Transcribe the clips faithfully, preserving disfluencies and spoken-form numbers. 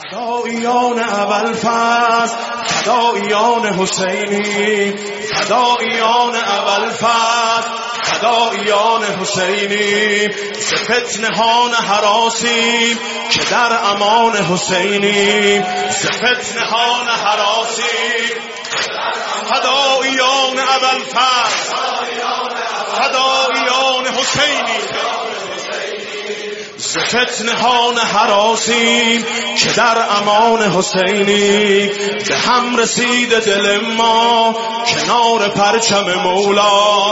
فدایان ابوالفضل، فدایان حسینی، فدایان ابوالفضل، فدایان حسینی، ز فتنهان هراسیم که در امان حسینی، ز فتنهان هراسیم فدایان ابوالفضل، فدایان حسینی، ز فتنهان هراسیم که در امان حسینی، به هم رسید دل ما کنار پرچم مولا،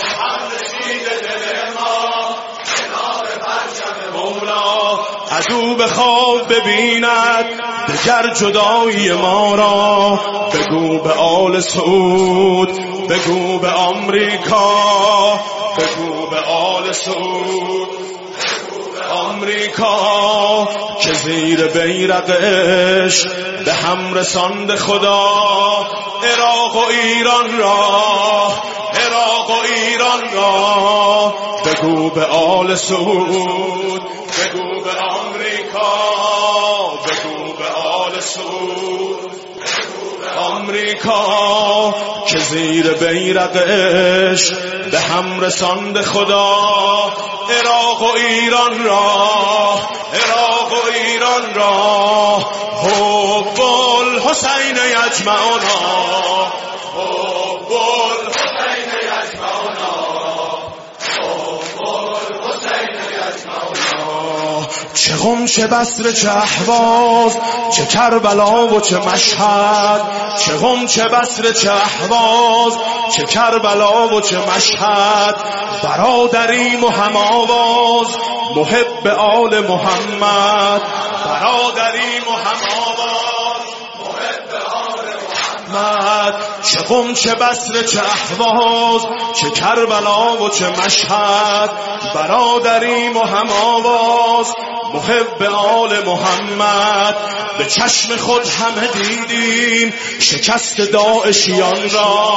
عدو به خواب ببیند دگر جدایی ما را، بگو به آل سعود، بگو به آمریکا، بگو به آل سعود، بگو به آمریکا که زیر بیرقش به هم رساند خدا عراق و ایران را، عراق و ایران را. بگو به آل سعود، بگو به آمریکا، بگو به آل سعود، بگو به آمریکا که زیر بیرقش به هم رساند خدا عراق و ایران را، عراق و ایران را. حب الحسین یجمعنا، حب الحسین یجمعنا، حب الحسین یجمعنا. چه قم چه بصره چه اهواز، چه کربلا و چه مشهد، چه قم چه بصره چه اهواز، چه کربلا و چه مشهد. برادریم و هم آواز محب آل محمد، برادریم و هم آواز محب آل محمد. چه قم چه بصره چه اهواز، چه کربلا و چه مشهد. برادریم و هم آواز محب آل محمد. به چشم خود همه دیدیم شکست داعشیان را،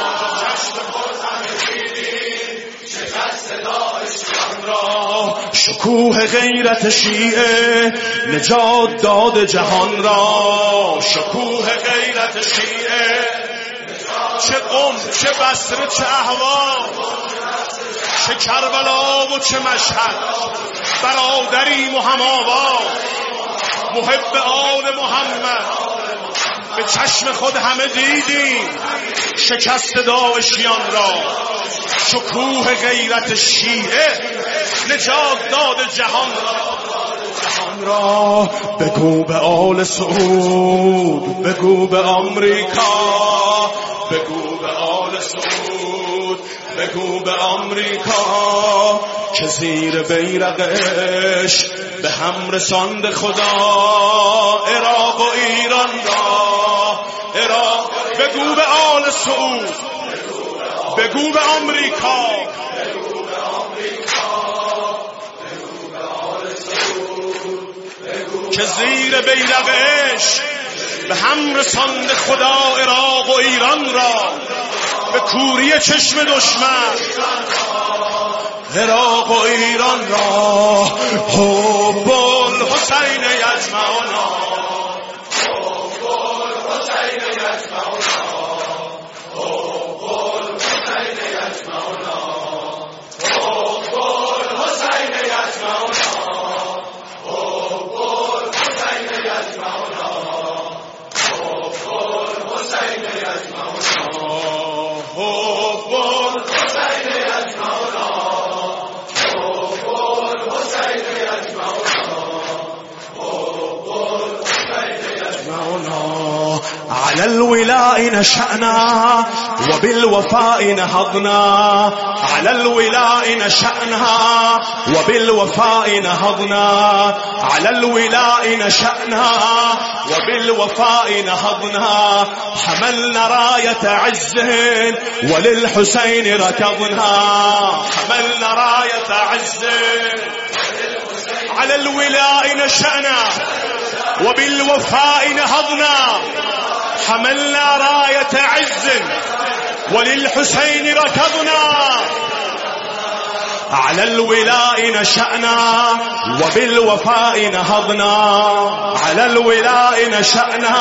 شکوه غیرت شیعه نجات داد جهان را، شکوه غیرت شیعه. چه قم چه بصره چه اهواز، چه کربلا و چه مشهد. برادریم و هم آواز محب آل محمد. به چشم خود همه دیدیم شکست داعشیان را، شکوه غیرت شیعه نجات داد جهان را. بگو به آل سعود، بگو به آمریکا، بگو به آل سعود، بگو به آمریکا که زیر بیرقش به هم رساند خدا عراق و ایران را، عراق. بگو به آل سعود، بگو به آمریکا، بگو به آمریکا، بگو به آل سعود، بگو که زیر بیرقش به هم رساند خدا عراق و ایران را. به کوری چشم دشمن عراق و ایران را. حب الحسین یجمعنا، حب الحسین یجمعنا، حب الحسین یجمعنا، حب الحسین یجمعنا، حب الحسین یجمعنا، حب الحسین یجمعنا، حب الحسین یجمعنا، حب الحسین یجمعنا. على الولاء نشأنا وبالوفاء نهضنا، على الولاء نشأنا وبالوفاء نهضنا، على الولاء نشأنا وبالوفاء نهضنا. حملنا راية عز وللحسين ركضنا، حملنا راية عز. على الولاء نشأنا وبالوفاء نهضنا، حملنا راية عز وللحسين ركضنا. على الولاء نشأنا وبالوفاء نهضنا. على الولاء نشأنا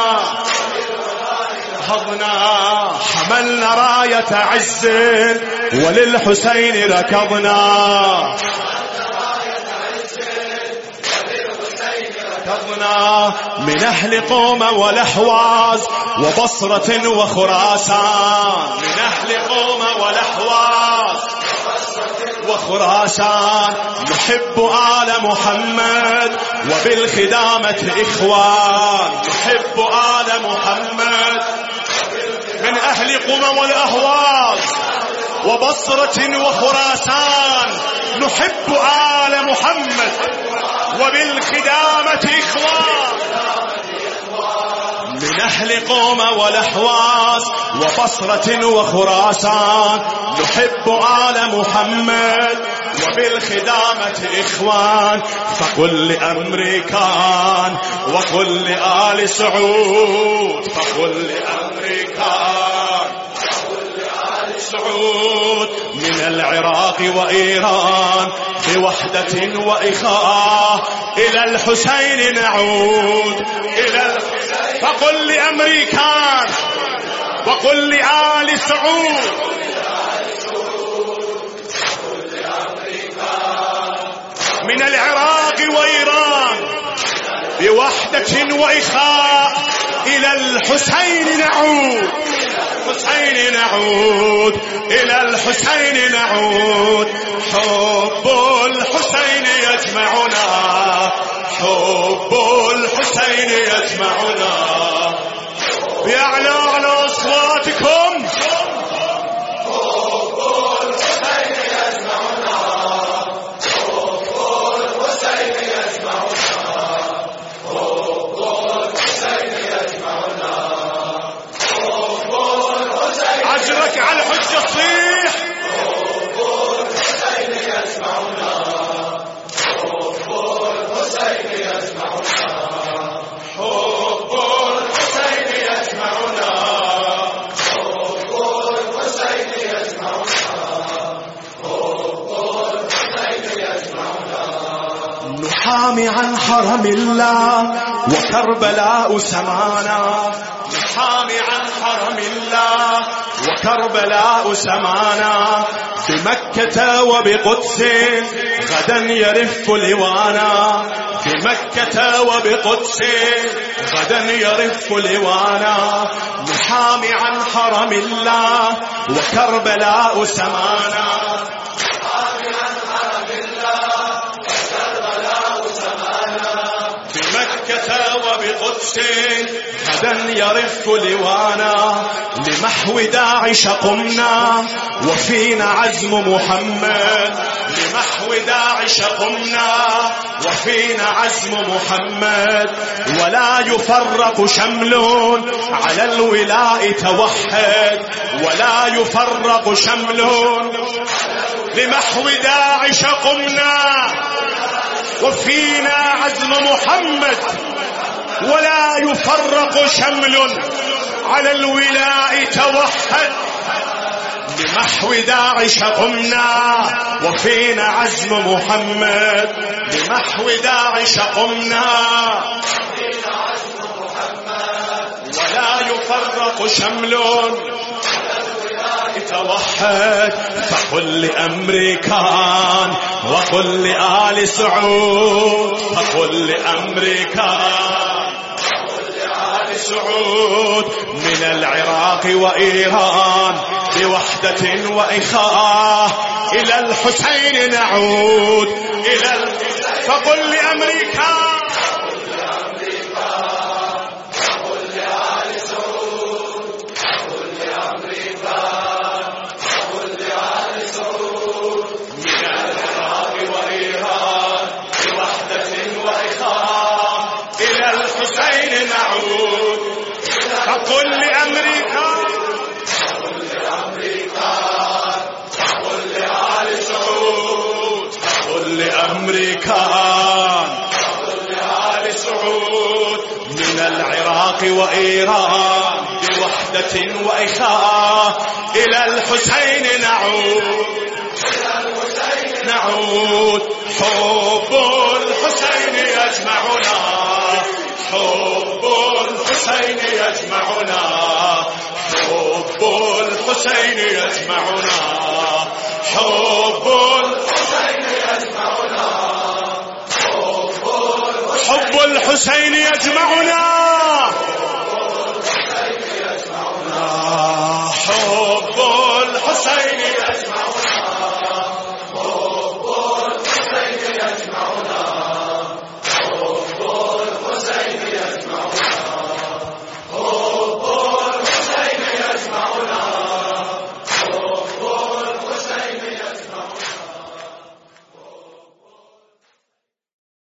نهضنا. حملنا راية عز وللحسين ركضنا. من أهل قوم والأحواز وبصرة وخراسان. من أهل قوم والأحواز وخراسان. نحب آل محمد وبالخدامة إخوان. نحب آل محمد. من أهل قوم والأحواز وبصرة وخراسان. نحب آل محمد وبالخدامة إخوان. من أهل قوم والأحواز وبصرة وخراسان. نحب آل محمد وبالخدامة إخوان. فقل لأمريكان وقل لآل سعود. فقل لأمريكان وقل لآل سعود. من العراق وإيران بوحدة وإخاء إلى الحسين نعود. إلى الحسين. فقل لأمريكان وقل لآل سعود. من العراق وإيران بوحدة وإخاء إلى الحسين نعود. الحسين نعود. إلى الحسين نعود. حب الحسين يجمعنا. حب الحسين يجمعنا. بأعلى على أصواتكم. حب الحسين يجمعنا. حب الحسين يجمعنا. حب الحسين يجمعنا. حب الحسين. عجلك على الحجة صيح. حب الحسين يجمعنا. حب الحسين يجمعنا. حب الحسين يجمعنا. حب الحسين يجمعنا. حب الحسين يجمعنا. نحامي عن حرم الله وكربلاء سمانا. نحامي عن حرم الله وكربلاء سمانا. بمكة وبقدس غدا يرف لوانا. بمكة وبقدس غدا يرف لوانا. نحامي عن حرم الله وكربلاء سمانا. نحامي عن حرم الله وكربلاء سمانا. بمكة وبقدس غدا يرف لوانا. لمحو داعش قمنا وفينا عزم محمد. لمحو داعش قمنا وفينا عزم محمد. ولا يفرق شمل على الولاء توحد. ولا يفرق شمل. لمحو داعش قمنا وفينا عزم محمد. ولا يفرق شمل على الولاء توحد. لمحو داعش قمنا وفينا عزم محمد. لمحو داعش قمنا وفينا عزم محمد. ولا يفرق شمل على الولاء توحد. فقل لأمريكان وقل لآل سعود. فقل لأمريكان سعود. من العراق وإيران بوحدة وإخاء إلى الحسين نعود. إلى الحسين. فقل لأمريكا وقل لآل سعود. فقل لأمريكا وقل لآل سعود. من العراق وإيران بوحدة وإخاء إلى الحسين نعود. فقل لأمريكا فقل لأمريكا فقل لآل سعود. فقل لأمريكا فقل لآل سعود. من العراق وإيران بوحدة وإخاء إلى الحسين نعود. إلى الحسين نعود حب الحسين يجمعنا حب الحسين يجمعنا حب الحسين يجمعنا حب الحسين يجمعنا حب الحسين يجمعنا حب الحسين يجمعنا